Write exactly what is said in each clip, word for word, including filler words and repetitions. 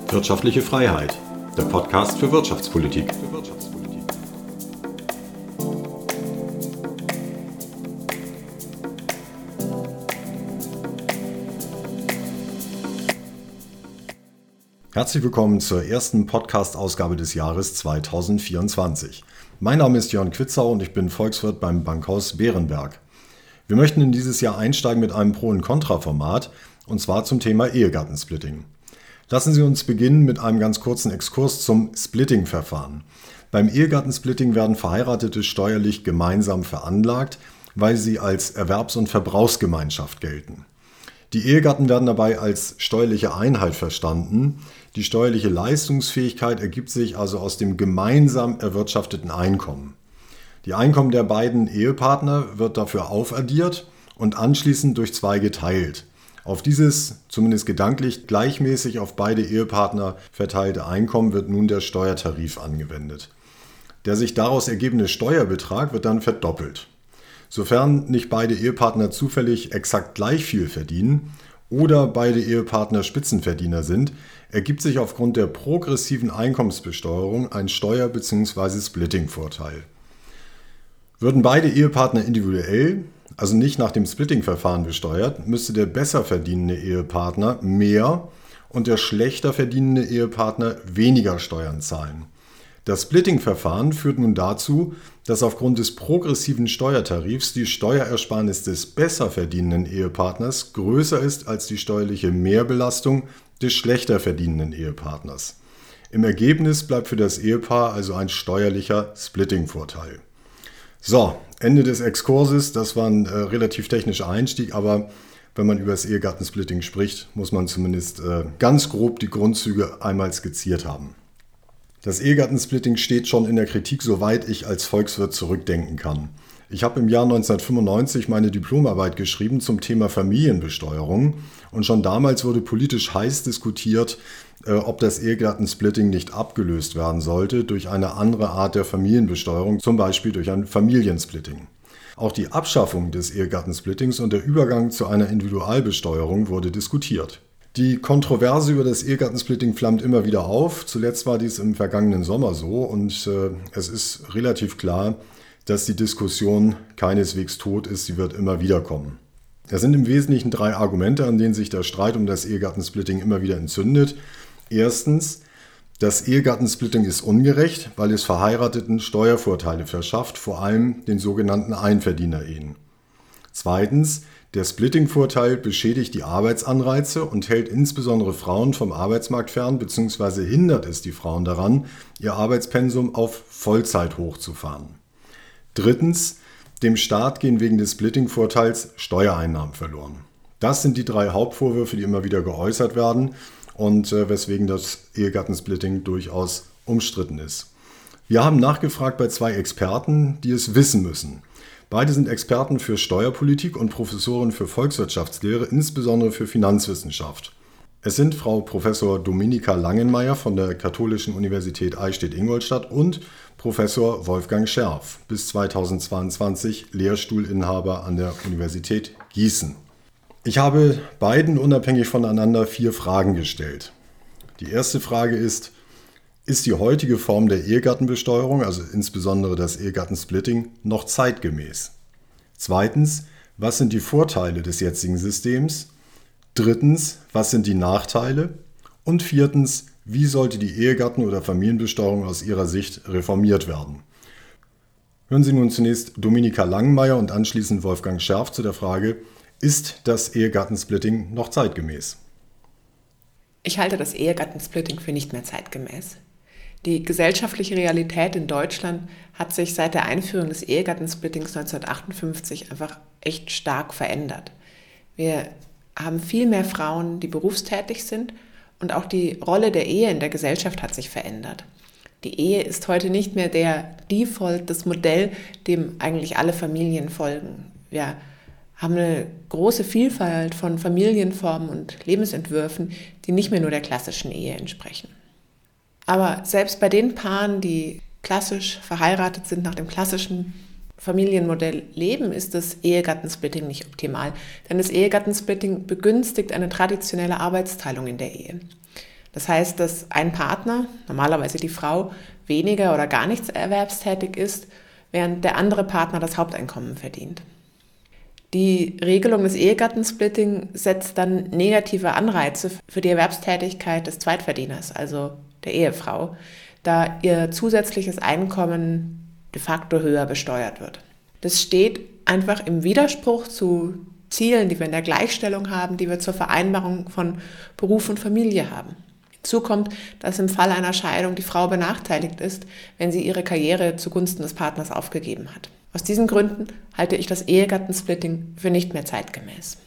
Wirtschaftliche Freiheit, der Podcast für Wirtschaftspolitik. Herzlich willkommen zur ersten Podcast-Ausgabe des Jahres zweitausendvierundzwanzig. Mein Name ist Jörn Quitzau und ich bin Volkswirt beim Bankhaus Bärenberg. Wir möchten in dieses Jahr einsteigen mit einem Pro- und Kontra-Format, und zwar zum Thema Ehegattensplitting. Lassen Sie uns beginnen mit einem ganz kurzen Exkurs zum Splitting-Verfahren. Beim Ehegattensplitting werden Verheiratete steuerlich gemeinsam veranlagt, weil sie als Erwerbs- und Verbrauchsgemeinschaft gelten. Die Ehegatten werden dabei als steuerliche Einheit verstanden. Die steuerliche Leistungsfähigkeit ergibt sich also aus dem gemeinsam erwirtschafteten Einkommen. Die Einkommen der beiden Ehepartner wird dafür aufaddiert und anschließend durch zwei geteilt. Auf dieses, zumindest gedanklich, gleichmäßig auf beide Ehepartner verteilte Einkommen wird nun der Steuertarif angewendet. Der sich daraus ergebende Steuerbetrag wird dann verdoppelt. Sofern nicht beide Ehepartner zufällig exakt gleich viel verdienen oder beide Ehepartner Spitzenverdiener sind, ergibt sich aufgrund der progressiven Einkommensbesteuerung ein Steuer- bzw. Splitting-Vorteil. Würden beide Ehepartner individuell, also nicht nach dem Splitting-Verfahren besteuert, müsste der besser verdienende Ehepartner mehr und der schlechter verdienende Ehepartner weniger Steuern zahlen. Das Splitting-Verfahren führt nun dazu, dass aufgrund des progressiven Steuertarifs die Steuerersparnis des besser verdienenden Ehepartners größer ist als die steuerliche Mehrbelastung des schlechter verdienenden Ehepartners. Im Ergebnis bleibt für das Ehepaar also ein steuerlicher Splitting-Vorteil. So, Ende des Exkurses, das war ein äh, relativ technischer Einstieg, aber wenn man über das Ehegattensplitting spricht, muss man zumindest äh, ganz grob die Grundzüge einmal skizziert haben. Das Ehegattensplitting steht schon in der Kritik, soweit ich als Volkswirt zurückdenken kann. Ich habe im Jahr neunzehnhundertfünfundneunzig meine Diplomarbeit geschrieben zum Thema Familienbesteuerung und schon damals wurde politisch heiß diskutiert, äh, ob das Ehegattensplitting nicht abgelöst werden sollte durch eine andere Art der Familienbesteuerung, zum Beispiel durch ein Familiensplitting. Auch die Abschaffung des Ehegattensplittings und der Übergang zu einer Individualbesteuerung wurde diskutiert. Die Kontroverse über das Ehegattensplitting flammt immer wieder auf. Zuletzt war dies im vergangenen Sommer so und äh, es ist relativ klar, dass die Diskussion keineswegs tot ist, sie wird immer wieder kommen. Es sind im Wesentlichen drei Argumente, an denen sich der Streit um das Ehegattensplitting immer wieder entzündet. Erstens, das Ehegattensplitting ist ungerecht, weil es Verheirateten Steuervorteile verschafft, vor allem den sogenannten Einverdienerehen. Zweitens, der Splitting-Vorteil beschädigt die Arbeitsanreize und hält insbesondere Frauen vom Arbeitsmarkt fern bzw. hindert es die Frauen daran, ihr Arbeitspensum auf Vollzeit hochzufahren. Drittens, dem Staat gehen wegen des Splitting-Vorteils Steuereinnahmen verloren. Das sind die drei Hauptvorwürfe, die immer wieder geäußert werden und äh, weswegen das Ehegattensplitting durchaus umstritten ist. Wir haben nachgefragt bei zwei Experten, die es wissen müssen. Beide sind Experten für Steuerpolitik und Professoren für Volkswirtschaftslehre, insbesondere für Finanzwissenschaft. Es sind Frau Professor Dominika Langenmeier von der Katholischen Universität Eichstätt-Ingolstadt und Professor Wolfgang Scherf, bis zweitausendzweiundzwanzig Lehrstuhlinhaber an der Universität Gießen. Ich habe beiden unabhängig voneinander vier Fragen gestellt. Die erste Frage ist, ist die heutige Form der Ehegattenbesteuerung, also insbesondere das Ehegattensplitting, noch zeitgemäß? Zweitens, was sind die Vorteile des jetzigen Systems? Drittens, was sind die Nachteile? Und viertens, wie sollte die Ehegatten- oder Familienbesteuerung aus Ihrer Sicht reformiert werden? Hören Sie nun zunächst Dominika Langenmeier und anschließend Wolfgang Scherf zu der Frage, ist das Ehegattensplitting noch zeitgemäß? Ich halte das Ehegattensplitting für nicht mehr zeitgemäß. Die gesellschaftliche Realität in Deutschland hat sich seit der Einführung des Ehegattensplittings neunzehnhundertachtundfünfzig einfach echt stark verändert. Wir haben viel mehr Frauen, die berufstätig sind und auch die Rolle der Ehe in der Gesellschaft hat sich verändert. Die Ehe ist heute nicht mehr der Default, das Modell, dem eigentlich alle Familien folgen. Wir haben eine große Vielfalt von Familienformen und Lebensentwürfen, die nicht mehr nur der klassischen Ehe entsprechen. Aber selbst bei den Paaren, die klassisch verheiratet sind, nach dem klassischen Familienmodell leben, ist das Ehegattensplitting nicht optimal. Denn das Ehegattensplitting begünstigt eine traditionelle Arbeitsteilung in der Ehe. Das heißt, dass ein Partner, normalerweise die Frau, weniger oder gar nichts erwerbstätig ist, während der andere Partner das Haupteinkommen verdient. Die Regelung des Ehegattensplitting setzt dann negative Anreize für die Erwerbstätigkeit des Zweitverdieners, also der Ehefrau, da ihr zusätzliches Einkommen de facto höher besteuert wird. Das steht einfach im Widerspruch zu Zielen, die wir in der Gleichstellung haben, die wir zur Vereinbarung von Beruf und Familie haben. Hinzu kommt, dass im Fall einer Scheidung die Frau benachteiligt ist, wenn sie ihre Karriere zugunsten des Partners aufgegeben hat. Aus diesen Gründen halte ich das Ehegattensplitting für nicht mehr zeitgemäß.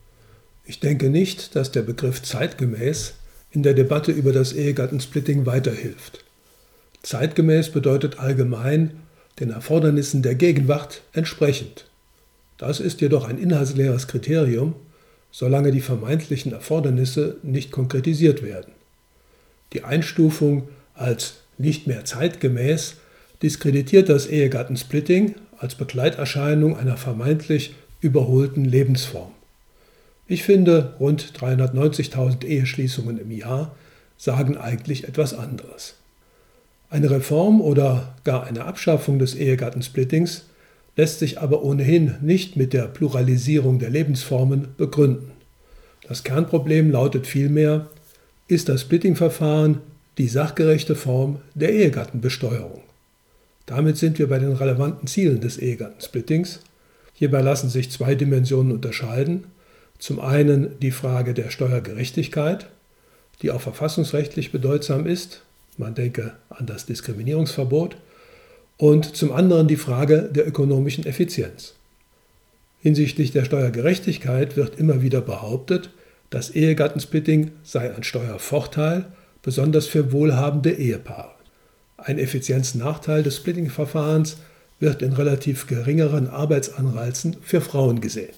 Ich denke nicht, dass der Begriff zeitgemäß in der Debatte über das Ehegattensplitting weiterhilft. Zeitgemäß bedeutet allgemein den Erfordernissen der Gegenwart entsprechend. Das ist jedoch ein inhaltsleeres Kriterium, solange die vermeintlichen Erfordernisse nicht konkretisiert werden. Die Einstufung als nicht mehr zeitgemäß diskreditiert das Ehegattensplitting als Begleiterscheinung einer vermeintlich überholten Lebensform. Ich finde, rund dreihundertneunzigtausend Eheschließungen im Jahr sagen eigentlich etwas anderes. Eine Reform oder gar eine Abschaffung des Ehegattensplittings lässt sich aber ohnehin nicht mit der Pluralisierung der Lebensformen begründen. Das Kernproblem lautet vielmehr, ist das Splitting-Verfahren die sachgerechte Form der Ehegattenbesteuerung? Damit sind wir bei den relevanten Zielen des Ehegattensplittings. Hierbei lassen sich zwei Dimensionen unterscheiden. Zum einen die Frage der Steuergerechtigkeit, die auch verfassungsrechtlich bedeutsam ist. Man denke an das Diskriminierungsverbot. Und zum anderen die Frage der ökonomischen Effizienz. Hinsichtlich der Steuergerechtigkeit wird immer wieder behauptet, das Ehegattensplitting sei ein Steuervorteil, besonders für wohlhabende Ehepaare. Ein Effizienznachteil des Splitting-Verfahrens wird in relativ geringeren Arbeitsanreizen für Frauen gesehen.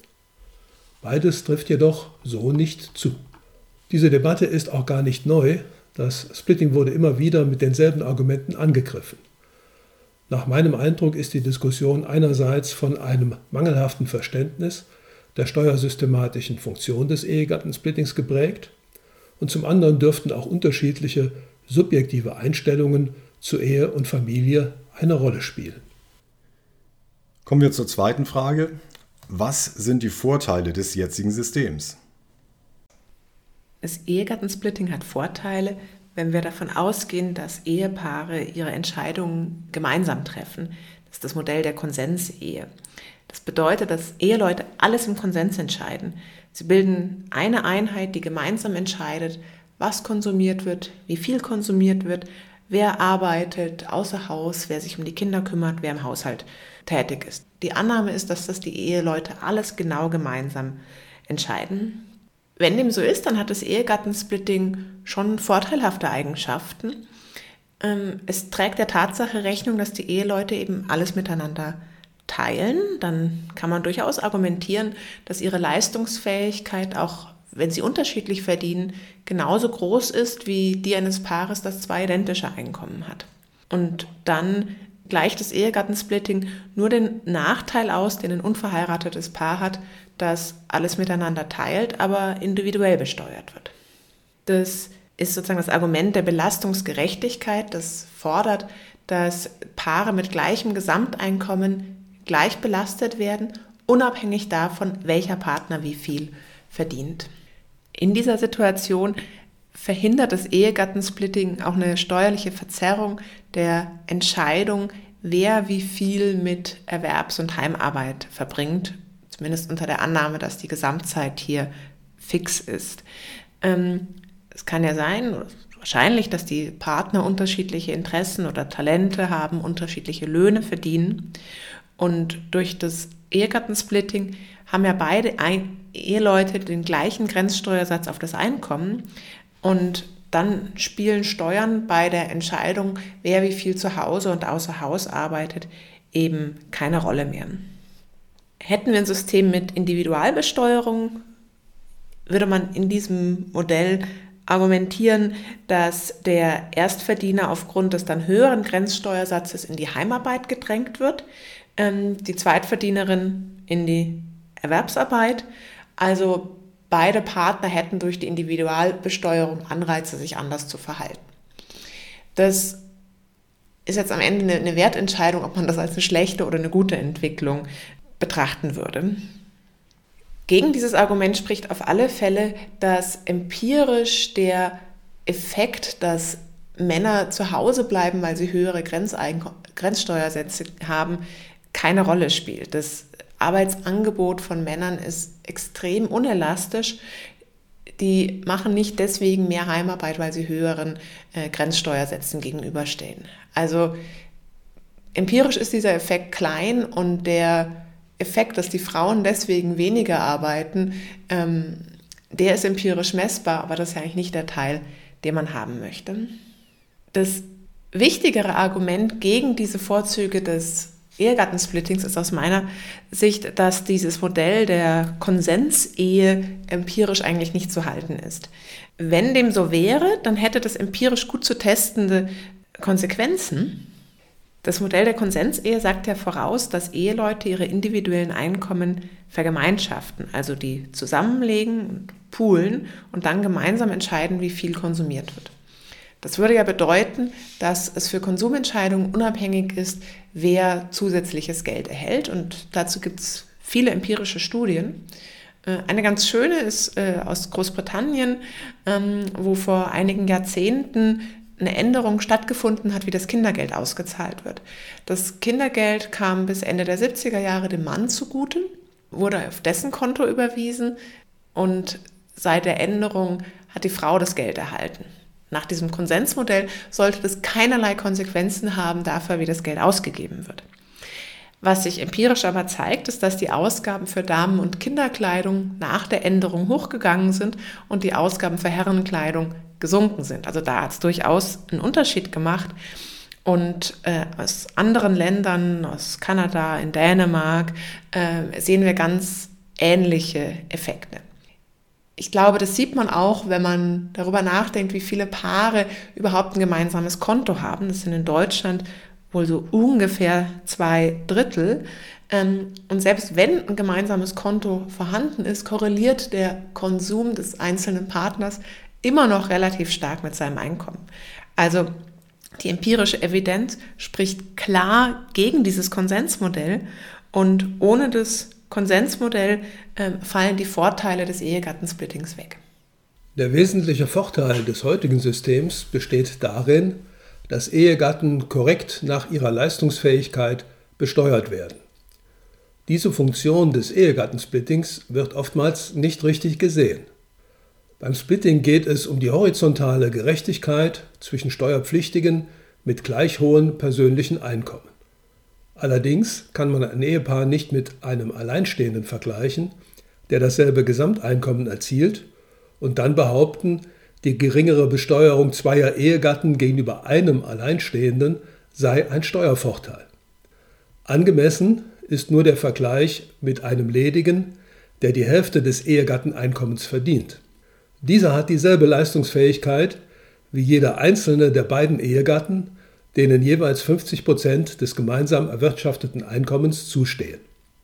Beides trifft jedoch so nicht zu. Diese Debatte ist auch gar nicht neu. Das Splitting wurde immer wieder mit denselben Argumenten angegriffen. Nach meinem Eindruck ist die Diskussion einerseits von einem mangelhaften Verständnis der steuersystematischen Funktion des Ehegattensplittings geprägt und zum anderen dürften auch unterschiedliche subjektive Einstellungen zu Ehe und Familie eine Rolle spielen. Kommen wir zur zweiten Frage. Was sind die Vorteile des jetzigen Systems? Das Ehegattensplitting hat Vorteile, wenn wir davon ausgehen, dass Ehepaare ihre Entscheidungen gemeinsam treffen. Das ist das Modell der Konsensehe. Das bedeutet, dass Eheleute alles im Konsens entscheiden. Sie bilden eine Einheit, die gemeinsam entscheidet, was konsumiert wird, wie viel konsumiert wird, wer arbeitet außer Haus, wer sich um die Kinder kümmert, wer im Haushalt tätig ist. Die Annahme ist, dass das die Eheleute alles genau gemeinsam entscheiden. Wenn dem so ist, dann hat das Ehegattensplitting schon vorteilhafte Eigenschaften. Es trägt der Tatsache Rechnung, dass die Eheleute eben alles miteinander teilen. Dann kann man durchaus argumentieren, dass ihre Leistungsfähigkeit, auch wenn sie unterschiedlich verdienen, genauso groß ist wie die eines Paares, das zwei identische Einkommen hat. Und dann gleicht das Ehegattensplitting nur den Nachteil aus, den ein unverheiratetes Paar hat, das alles miteinander teilt, aber individuell besteuert wird. Das ist sozusagen das Argument der Belastungsgerechtigkeit, das fordert, dass Paare mit gleichem Gesamteinkommen gleich belastet werden, unabhängig davon, welcher Partner wie viel verdient. In dieser Situation verhindert das Ehegattensplitting auch eine steuerliche Verzerrung der Entscheidung, wer wie viel mit Erwerbs- und Heimarbeit verbringt, zumindest unter der Annahme, dass die Gesamtzeit hier fix ist. Ähm, es kann ja sein, wahrscheinlich, dass die Partner unterschiedliche Interessen oder Talente haben, unterschiedliche Löhne verdienen. Und durch das Ehegattensplitting haben ja beide Ein- Eheleute den gleichen Grenzsteuersatz auf das Einkommen. Und dann spielen Steuern bei der Entscheidung, wer wie viel zu Hause und außer Haus arbeitet, eben keine Rolle mehr. Hätten wir ein System mit Individualbesteuerung, würde man in diesem Modell argumentieren, dass der Erstverdiener aufgrund des dann höheren Grenzsteuersatzes in die Heimarbeit gedrängt wird, die Zweitverdienerin in die Erwerbsarbeit. Also beide Partner hätten durch die Individualbesteuerung Anreize, sich anders zu verhalten. Das ist jetzt am Ende eine, eine Wertentscheidung, ob man das als eine schlechte oder eine gute Entwicklung betrachten würde. Gegen dieses Argument spricht auf alle Fälle, dass empirisch der Effekt, dass Männer zu Hause bleiben, weil sie höhere Grenzeinko- Grenzsteuersätze haben, keine Rolle spielt. Das Arbeitsangebot von Männern ist extrem unelastisch. Die machen nicht deswegen mehr Heimarbeit, weil sie höheren äh, Grenzsteuersätzen gegenüberstehen. Also empirisch ist dieser Effekt klein und der Effekt, dass die Frauen deswegen weniger arbeiten, ähm, der ist empirisch messbar, aber das ist ja eigentlich nicht der Teil, den man haben möchte. Das wichtigere Argument gegen diese Vorzüge des Ehegattensplittings ist aus meiner Sicht, dass dieses Modell der Konsensehe empirisch eigentlich nicht zu halten ist. Wenn dem so wäre, dann hätte das empirisch gut zu testende Konsequenzen. Das Modell der Konsensehe sagt ja voraus, dass Eheleute ihre individuellen Einkommen vergemeinschaften, also die zusammenlegen, poolen und dann gemeinsam entscheiden, wie viel konsumiert wird. Das würde ja bedeuten, dass es für Konsumentscheidungen unabhängig ist, wer zusätzliches Geld erhält. Und dazu gibt es viele empirische Studien. Eine ganz schöne ist aus Großbritannien, wo vor einigen Jahrzehnten eine Änderung stattgefunden hat, wie das Kindergeld ausgezahlt wird. Das Kindergeld kam bis Ende der siebziger Jahre dem Mann zugute, wurde auf dessen Konto überwiesen und seit der Änderung hat die Frau das Geld erhalten. Nach diesem Konsensmodell sollte das keinerlei Konsequenzen haben dafür, wie das Geld ausgegeben wird. Was sich empirisch aber zeigt, ist, dass die Ausgaben für Damen- und Kinderkleidung nach der Änderung hochgegangen sind und die Ausgaben für Herrenkleidung gesunken sind. Also da hat es durchaus einen Unterschied gemacht. Und äh, aus anderen Ländern, aus Kanada, in Dänemark, äh, sehen wir ganz ähnliche Effekte. Ich glaube, das sieht man auch, wenn man darüber nachdenkt, wie viele Paare überhaupt ein gemeinsames Konto haben. Das sind in Deutschland wohl so ungefähr zwei Drittel. Und selbst wenn ein gemeinsames Konto vorhanden ist, korreliert der Konsum des einzelnen Partners immer noch relativ stark mit seinem Einkommen. Also die empirische Evidenz spricht klar gegen dieses Konsensmodell und ohne das Konsensmodell äh, fallen die Vorteile des Ehegattensplittings weg. Der wesentliche Vorteil des heutigen Systems besteht darin, dass Ehegatten korrekt nach ihrer Leistungsfähigkeit besteuert werden. Diese Funktion des Ehegattensplittings wird oftmals nicht richtig gesehen. Beim Splitting geht es um die horizontale Gerechtigkeit zwischen Steuerpflichtigen mit gleich hohen persönlichen Einkommen. Allerdings kann man ein Ehepaar nicht mit einem Alleinstehenden vergleichen, der dasselbe Gesamteinkommen erzielt, und dann behaupten, die geringere Besteuerung zweier Ehegatten gegenüber einem Alleinstehenden sei ein Steuervorteil. Angemessen ist nur der Vergleich mit einem Ledigen, der die Hälfte des Ehegatteneinkommens verdient. Dieser hat dieselbe Leistungsfähigkeit wie jeder einzelne der beiden Ehegatten, denen jeweils fünfzig Prozent des gemeinsam erwirtschafteten Einkommens zustehen.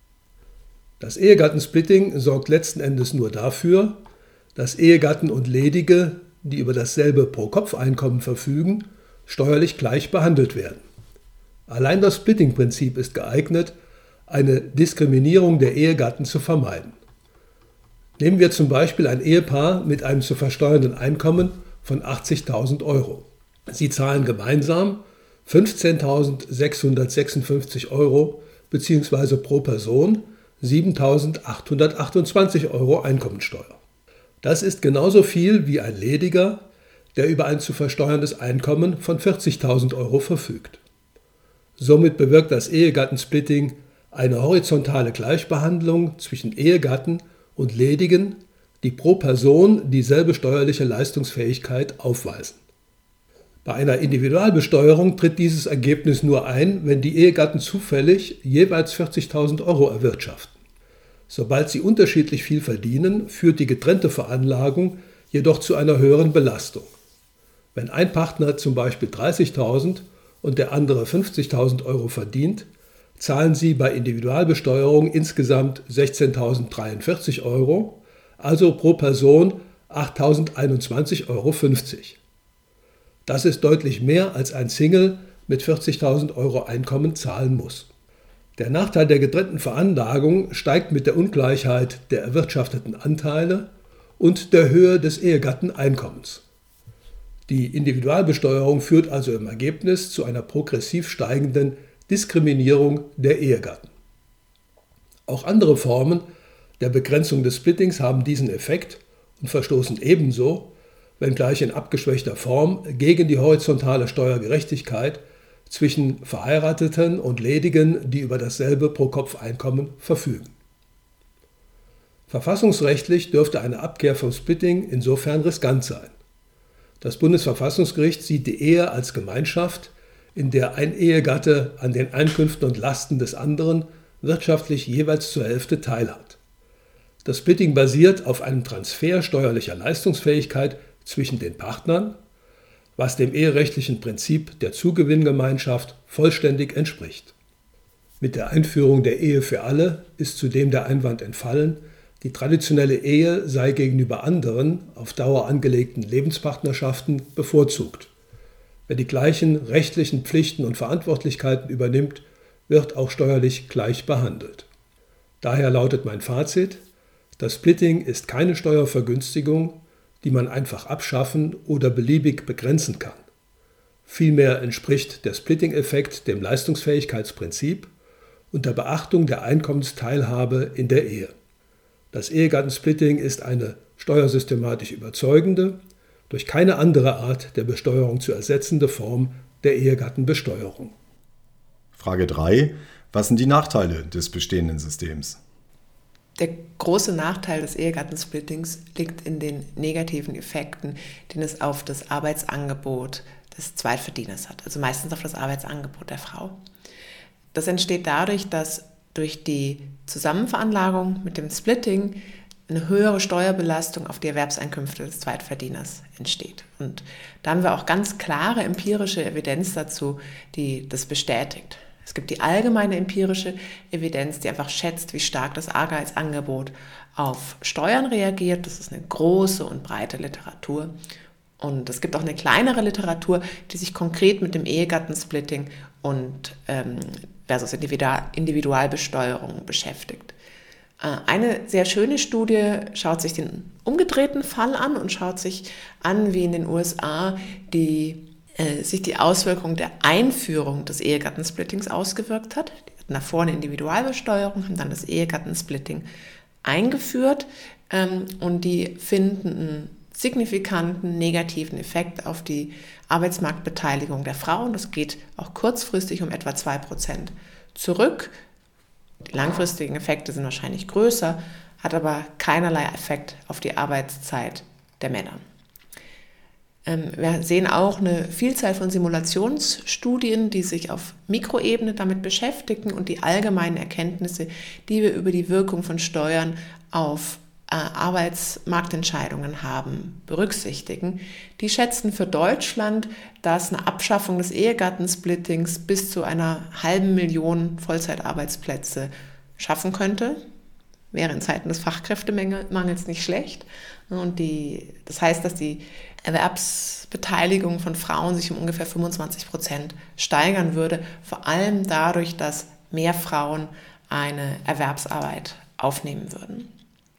Das Ehegattensplitting sorgt letzten Endes nur dafür, dass Ehegatten und Ledige, die über dasselbe Pro-Kopf-Einkommen verfügen, steuerlich gleich behandelt werden. Allein das Splitting-Prinzip ist geeignet, eine Diskriminierung der Ehegatten zu vermeiden. Nehmen wir zum Beispiel ein Ehepaar mit einem zu versteuernden Einkommen von achtzigtausend Euro. Sie zahlen gemeinsam fünfzehntausendsechshundertsechsundfünfzig Euro bzw. pro Person siebentausendachthundertachtundzwanzig Euro Einkommensteuer. Das ist genauso viel wie ein Lediger, der über ein zu versteuerndes Einkommen von vierzigtausend Euro verfügt. Somit bewirkt das Ehegattensplitting eine horizontale Gleichbehandlung zwischen Ehegatten und Ledigen, die pro Person dieselbe steuerliche Leistungsfähigkeit aufweisen. Bei einer Individualbesteuerung tritt dieses Ergebnis nur ein, wenn die Ehegatten zufällig jeweils vierzigtausend Euro erwirtschaften. Sobald sie unterschiedlich viel verdienen, führt die getrennte Veranlagung jedoch zu einer höheren Belastung. Wenn ein Partner zum Beispiel dreißigtausend und der andere fünfzigtausend Euro verdient, zahlen sie bei Individualbesteuerung insgesamt sechzehntausenddreiundvierzig Euro, also pro Person achttausendeinundzwanzig Euro fünfzig. Das ist deutlich mehr, als ein Single mit vierzigtausend Euro Einkommen zahlen muss. Der Nachteil der getrennten Veranlagung steigt mit der Ungleichheit der erwirtschafteten Anteile und der Höhe des Ehegatteneinkommens. Die Individualbesteuerung führt also im Ergebnis zu einer progressiv steigenden Diskriminierung der Ehegatten. Auch andere Formen der Begrenzung des Splittings haben diesen Effekt und verstoßen ebenso, wenngleich in abgeschwächter Form, gegen die horizontale Steuergerechtigkeit zwischen Verheirateten und Ledigen, die über dasselbe Pro-Kopf-Einkommen verfügen. Verfassungsrechtlich dürfte eine Abkehr vom Splitting insofern riskant sein. Das Bundesverfassungsgericht sieht die Ehe als Gemeinschaft, in der ein Ehegatte an den Einkünften und Lasten des anderen wirtschaftlich jeweils zur Hälfte teilhat. Das Splitting basiert auf einem Transfer steuerlicher Leistungsfähigkeit zwischen den Partnern, was dem eherechtlichen Prinzip der Zugewinngemeinschaft vollständig entspricht. Mit der Einführung der Ehe für alle ist zudem der Einwand entfallen, die traditionelle Ehe sei gegenüber anderen, auf Dauer angelegten Lebenspartnerschaften bevorzugt. Wer die gleichen rechtlichen Pflichten und Verantwortlichkeiten übernimmt, wird auch steuerlich gleich behandelt. Daher lautet mein Fazit: Das Splitting ist keine Steuervergünstigung, die man einfach abschaffen oder beliebig begrenzen kann. Vielmehr entspricht der Splitting-Effekt dem Leistungsfähigkeitsprinzip unter Beachtung der Einkommensteilhabe in der Ehe. Das Ehegattensplitting ist eine steuersystematisch überzeugende, durch keine andere Art der Besteuerung zu ersetzende Form der Ehegattenbesteuerung. Frage drei. Was sind die Nachteile des bestehenden Systems? Der große Nachteil des Ehegattensplittings liegt in den negativen Effekten, den es auf das Arbeitsangebot des Zweitverdieners hat, also meistens auf das Arbeitsangebot der Frau. Das entsteht dadurch, dass durch die Zusammenveranlagung mit dem Splitting eine höhere Steuerbelastung auf die Erwerbseinkünfte des Zweitverdieners entsteht. Und da haben wir auch ganz klare empirische Evidenz dazu, die das bestätigt. Es gibt die allgemeine empirische Evidenz, die einfach schätzt, wie stark das Arbeitsangebot auf Steuern reagiert. Das ist eine große und breite Literatur. Und es gibt auch eine kleinere Literatur, die sich konkret mit dem Ehegattensplitting und ähm, versus Individualbesteuerung beschäftigt. Eine sehr schöne Studie schaut sich den umgedrehten Fall an und schaut sich an, wie in den U S A die, äh, sich die Auswirkung der Einführung des Ehegattensplittings ausgewirkt hat. Die hatten davor eine Individualbesteuerung, haben dann das Ehegattensplitting eingeführt ähm, und die finden einen signifikanten negativen Effekt auf die Arbeitsmarktbeteiligung der Frauen. Das geht auch kurzfristig um etwa zwei Prozent zurück. Die langfristigen Effekte sind wahrscheinlich größer, hat aber keinerlei Effekt auf die Arbeitszeit der Männer. Ähm, wir sehen auch eine Vielzahl von Simulationsstudien, die sich auf Mikroebene damit beschäftigen und die allgemeinen Erkenntnisse, die wir über die Wirkung von Steuern auf äh, Arbeitsmarktentscheidungen haben, berücksichtigen. Die schätzen für Deutschland, dass eine Abschaffung des Ehegattensplittings bis zu einer halben Million Vollzeitarbeitsplätze schaffen könnte. Wäre in Zeiten des Fachkräftemangels nicht schlecht. Und die, das heißt, dass die Erwerbsbeteiligung von Frauen sich um ungefähr fünfundzwanzig Prozent steigern würde, vor allem dadurch, dass mehr Frauen eine Erwerbsarbeit aufnehmen würden.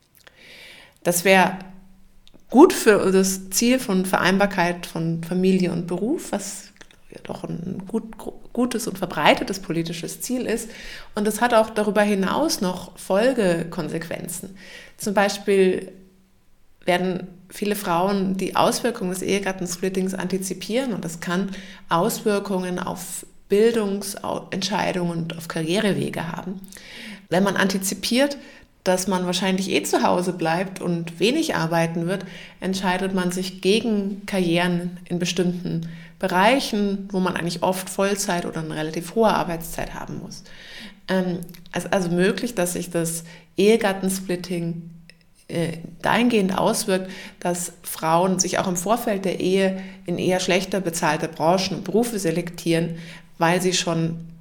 Das wäre gut für das Ziel von Vereinbarkeit von Familie und Beruf, was ja doch ein gut, gutes und verbreitetes politisches Ziel ist. Und es hat auch darüber hinaus noch Folgekonsequenzen. Zum Beispiel werden viele Frauen die Auswirkungen des Ehegattensplittings antizipieren und das kann Auswirkungen auf Bildungsentscheidungen und auf Karrierewege haben. Wenn man antizipiert, dass man wahrscheinlich eh zu Hause bleibt und wenig arbeiten wird, entscheidet man sich gegen Karrieren in bestimmten Bereichen, wo man eigentlich oft Vollzeit oder eine relativ hohe Arbeitszeit haben muss. Ähm, es ist also möglich, dass sich das Ehegattensplitting äh, dahingehend auswirkt, dass Frauen sich auch im Vorfeld der Ehe in eher schlechter bezahlte Branchen und Berufe selektieren, weil sie schon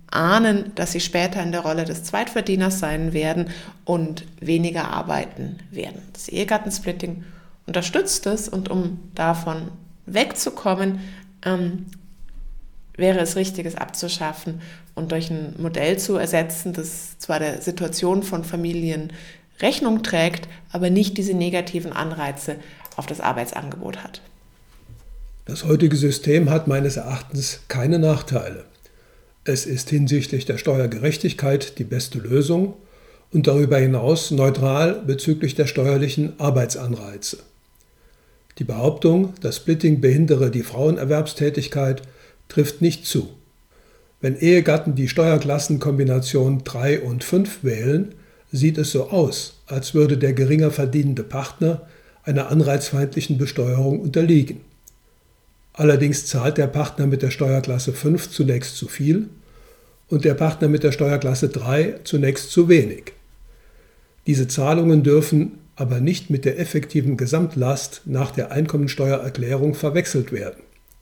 ahnen, dass sie später in der Rolle des Zweitverdieners sein werden und weniger arbeiten werden. Das Ehegattensplitting unterstützt es, und um davon wegzukommen, ähm, wäre es richtig, es abzuschaffen und durch ein Modell zu ersetzen, das zwar der Situation von Familien Rechnung trägt, aber nicht diese negativen Anreize auf das Arbeitsangebot hat. Das heutige System hat meines Erachtens keine Nachteile. Es ist hinsichtlich der Steuergerechtigkeit die beste Lösung und darüber hinaus neutral bezüglich der steuerlichen Arbeitsanreize. Die Behauptung, das Splitting behindere die Frauenerwerbstätigkeit, trifft nicht zu. Wenn Ehegatten die Steuerklassenkombination drei und fünf wählen, sieht es so aus, als würde der geringer verdienende Partner einer anreizfeindlichen Besteuerung unterliegen. Allerdings zahlt der Partner mit der Steuerklasse fünf zunächst zu viel und der Partner mit der Steuerklasse drei zunächst zu wenig. Diese Zahlungen dürfen aber nicht mit der effektiven Gesamtlast nach der Einkommensteuererklärung verwechselt werden.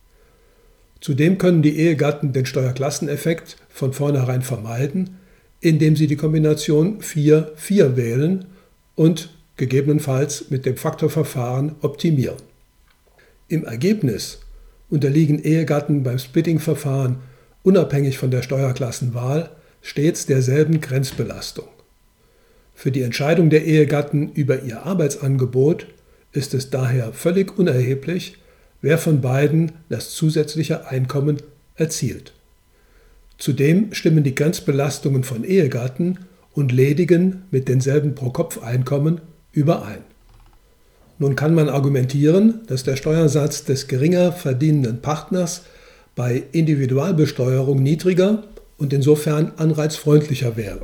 Zudem können die Ehegatten den Steuerklasseneffekt von vornherein vermeiden, indem sie die Kombination vier vier wählen und gegebenenfalls mit dem Faktorverfahren optimieren. Im Ergebnis unterliegen Ehegatten beim Splitting-Verfahren unabhängig von der Steuerklassenwahl stets derselben Grenzbelastung. Für die Entscheidung der Ehegatten über ihr Arbeitsangebot ist es daher völlig unerheblich, wer von beiden das zusätzliche Einkommen erzielt. Zudem stimmen die Grenzbelastungen von Ehegatten und Ledigen mit denselben Pro-Kopf-Einkommen überein. Nun kann man argumentieren, dass der Steuersatz des geringer verdienenden Partners bei Individualbesteuerung niedriger und insofern anreizfreundlicher wäre.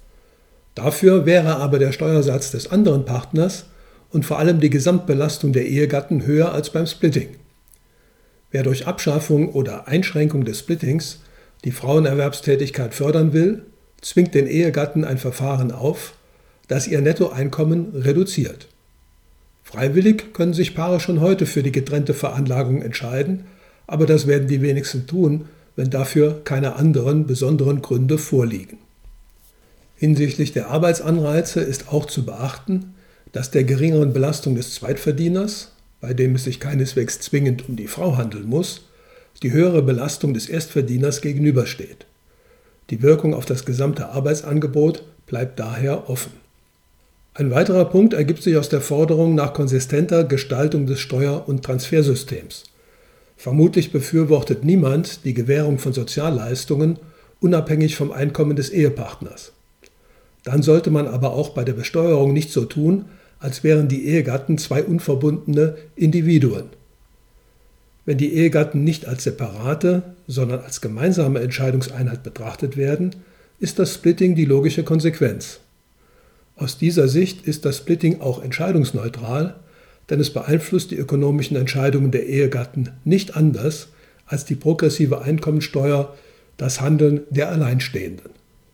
Dafür wäre aber der Steuersatz des anderen Partners und vor allem die Gesamtbelastung der Ehegatten höher als beim Splitting. Wer durch Abschaffung oder Einschränkung des Splittings die Frauenerwerbstätigkeit fördern will, zwingt den Ehegatten ein Verfahren auf, das ihr Nettoeinkommen reduziert. Freiwillig können sich Paare schon heute für die getrennte Veranlagung entscheiden, aber das werden die wenigsten tun, wenn dafür keine anderen besonderen Gründe vorliegen. Hinsichtlich der Arbeitsanreize ist auch zu beachten, dass der geringeren Belastung des Zweitverdieners, bei dem es sich keineswegs zwingend um die Frau handeln muss, die höhere Belastung des Erstverdieners gegenübersteht. Die Wirkung auf das gesamte Arbeitsangebot bleibt daher offen. Ein weiterer Punkt ergibt sich aus der Forderung nach konsistenter Gestaltung des Steuer- und Transfersystems. Vermutlich befürwortet niemand die Gewährung von Sozialleistungen unabhängig vom Einkommen des Ehepartners. Dann sollte man aber auch bei der Besteuerung nicht so tun, als wären die Ehegatten zwei unverbundene Individuen. Wenn die Ehegatten nicht als separate, sondern als gemeinsame Entscheidungseinheit betrachtet werden, ist das Splitting die logische Konsequenz. Aus dieser Sicht ist das Splitting auch entscheidungsneutral, denn es beeinflusst die ökonomischen Entscheidungen der Ehegatten nicht anders als die progressive Einkommensteuer das Handeln der Alleinstehenden.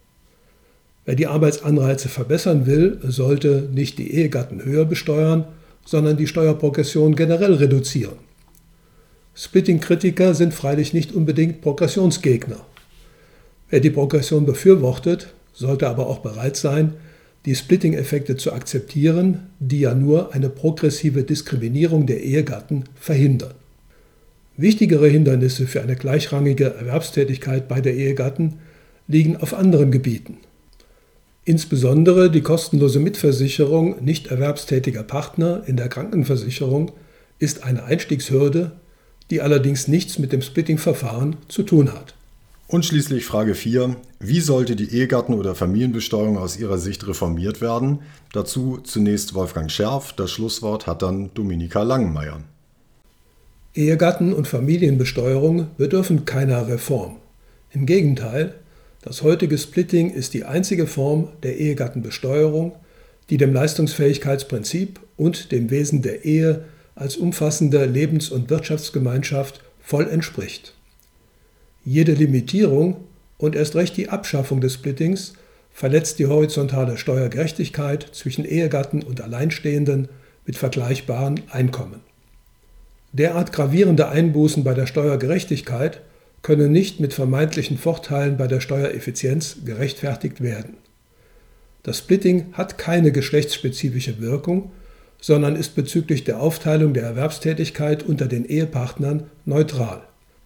Wer die Arbeitsanreize verbessern will, sollte nicht die Ehegatten höher besteuern, sondern die Steuerprogression generell reduzieren. Splitting-Kritiker sind freilich nicht unbedingt Progressionsgegner. Wer die Progression befürwortet, sollte aber auch bereit sein, die Splitting-Effekte zu akzeptieren, die ja nur eine progressive Diskriminierung der Ehegatten verhindern. Wichtigere Hindernisse für eine gleichrangige Erwerbstätigkeit bei der Ehegatten liegen auf anderen Gebieten. Insbesondere die kostenlose Mitversicherung nicht erwerbstätiger Partner in der Krankenversicherung ist eine Einstiegshürde, die allerdings nichts mit dem Splitting-Verfahren zu tun hat. Und schließlich Frage vier. Wie sollte die Ehegatten- oder Familienbesteuerung aus Ihrer Sicht reformiert werden? Dazu zunächst Wolfgang Scherf. Das Schlusswort hat dann Dominika Langenmeier. Ehegatten- und Familienbesteuerung bedürfen keiner Reform. Im Gegenteil, das heutige Splitting ist die einzige Form der Ehegattenbesteuerung, die dem Leistungsfähigkeitsprinzip und dem Wesen der Ehe als umfassende Lebens- und Wirtschaftsgemeinschaft voll entspricht. Jede Limitierung und erst recht die Abschaffung des Splittings verletzt die horizontale Steuergerechtigkeit zwischen Ehegatten und Alleinstehenden mit vergleichbaren Einkommen. Derart gravierende Einbußen bei der Steuergerechtigkeit können nicht mit vermeintlichen Vorteilen bei der Steuereffizienz gerechtfertigt werden. Das Splitting hat keine geschlechtsspezifische Wirkung, sondern ist bezüglich der Aufteilung der Erwerbstätigkeit unter den Ehepartnern neutral.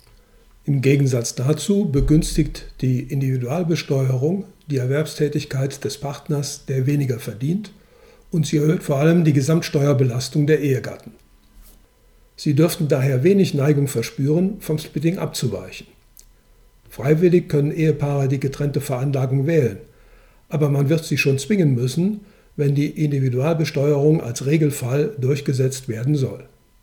Im Gegensatz dazu begünstigt die Individualbesteuerung die Erwerbstätigkeit des Partners, der weniger verdient, und sie erhöht vor allem die Gesamtsteuerbelastung der Ehegatten. Sie dürften daher wenig Neigung verspüren, vom Splitting abzuweichen. Freiwillig können Ehepaare die getrennte Veranlagung wählen, aber man wird sie schon zwingen müssen, wenn die Individualbesteuerung als Regelfall durchgesetzt werden soll.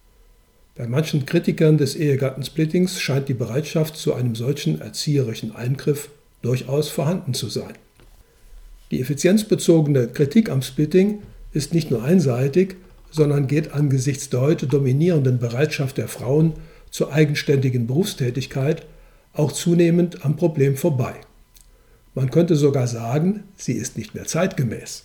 Bei manchen Kritikern des Ehegattensplittings scheint die Bereitschaft zu einem solchen erzieherischen Eingriff durchaus vorhanden zu sein. Die effizienzbezogene Kritik am Splitting ist nicht nur einseitig, sondern geht angesichts der heute dominierenden Bereitschaft der Frauen zur eigenständigen Berufstätigkeit auch zunehmend am Problem vorbei. Man könnte sogar sagen, sie ist nicht mehr zeitgemäß.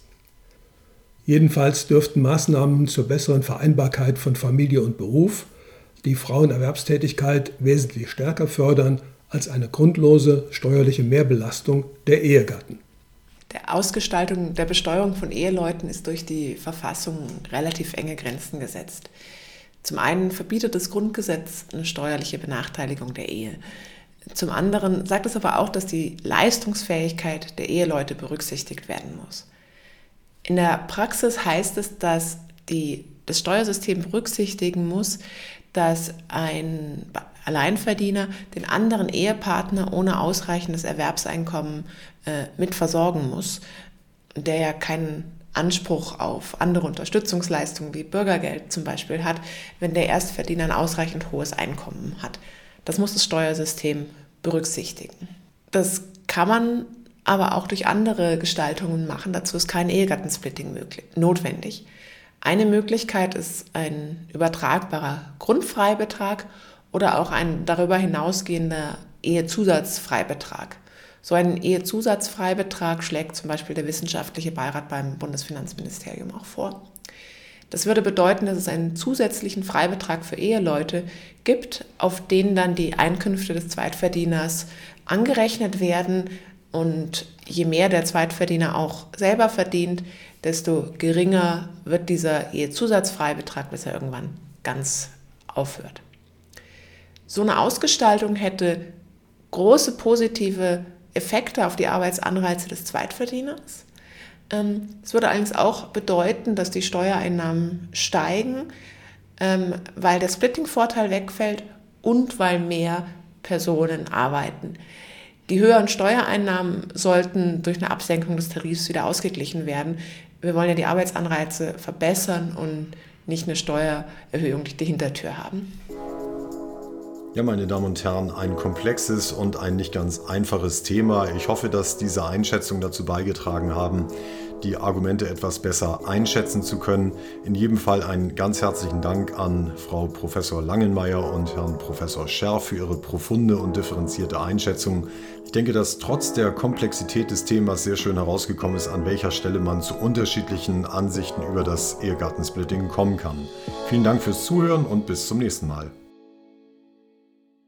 Jedenfalls dürften Maßnahmen zur besseren Vereinbarkeit von Familie und Beruf die Frauenerwerbstätigkeit wesentlich stärker fördern als eine grundlose steuerliche Mehrbelastung der Ehegatten. Der Ausgestaltung der Besteuerung von Eheleuten ist durch die Verfassung relativ enge Grenzen gesetzt. Zum einen verbietet das Grundgesetz eine steuerliche Benachteiligung der Ehe. Zum anderen sagt es aber auch, dass die Leistungsfähigkeit der Eheleute berücksichtigt werden muss. In der Praxis heißt es, dass die, das Steuersystem berücksichtigen muss, dass ein Alleinverdiener den anderen Ehepartner ohne ausreichendes Erwerbseinkommen äh, mit versorgen muss, der ja keinen Anspruch auf andere Unterstützungsleistungen wie Bürgergeld zum Beispiel hat, wenn der Erstverdiener ein ausreichend hohes Einkommen hat. Das muss das Steuersystem berücksichtigen. Das kann man aber auch durch andere Gestaltungen machen. Dazu ist kein Ehegattensplitting möglich, notwendig. Eine Möglichkeit ist ein übertragbarer Grundfreibetrag oder auch ein darüber hinausgehender Ehezusatzfreibetrag. So einen Ehezusatzfreibetrag schlägt zum Beispiel der Wissenschaftliche Beirat beim Bundesfinanzministerium auch vor. Das würde bedeuten, dass es einen zusätzlichen Freibetrag für Eheleute gibt, auf den dann die Einkünfte des Zweitverdieners angerechnet werden. Und je mehr der Zweitverdiener auch selber verdient, desto geringer wird dieser Ehezusatzfreibetrag, bis er irgendwann ganz aufhört. So eine Ausgestaltung hätte große positive Effekte auf die Arbeitsanreize des Zweitverdieners. Es würde allerdings auch bedeuten, dass die Steuereinnahmen steigen, weil der Splitting-Vorteil wegfällt und weil mehr Personen arbeiten. Die höheren Steuereinnahmen sollten durch eine Absenkung des Tarifs wieder ausgeglichen werden. Wir wollen ja die Arbeitsanreize verbessern und nicht eine Steuererhöhung durch die Hintertür haben. Ja, meine Damen und Herren, ein komplexes und ein nicht ganz einfaches Thema. Ich hoffe, dass diese Einschätzungen dazu beigetragen haben, die Argumente etwas besser einschätzen zu können. In jedem Fall einen ganz herzlichen Dank an Frau Professor Langenmeier und Herrn Professor Scherf für ihre profunde und differenzierte Einschätzung. Ich denke, dass trotz der Komplexität des Themas sehr schön herausgekommen ist, an welcher Stelle man zu unterschiedlichen Ansichten über das Ehegattensplitting kommen kann. Vielen Dank fürs Zuhören und bis zum nächsten Mal.